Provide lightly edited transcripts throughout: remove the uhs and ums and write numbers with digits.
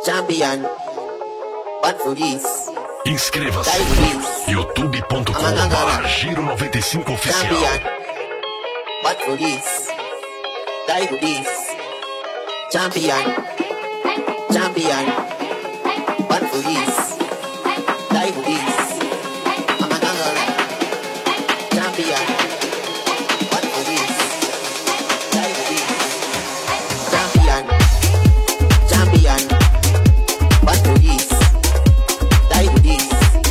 Champion. What for this? Inscreva-se. youtube.com/Giro95 Oficial. Champion. What for this? Die for this. Champion. Champion. What for this? Die for this. Champion. What for this? Die for this. Champion. Champion. What for this? Die for this.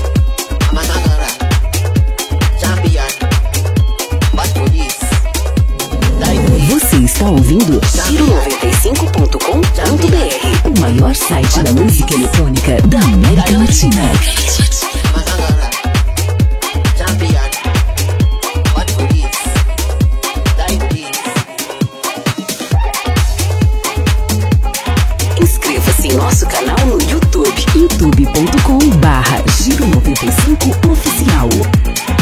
Você está ouvindo Giro95.com.br, o maior site da música eletrônica da América Latina. Inscreva-se em nosso canal no YouTube, youtube.com/Giro95 Oficial.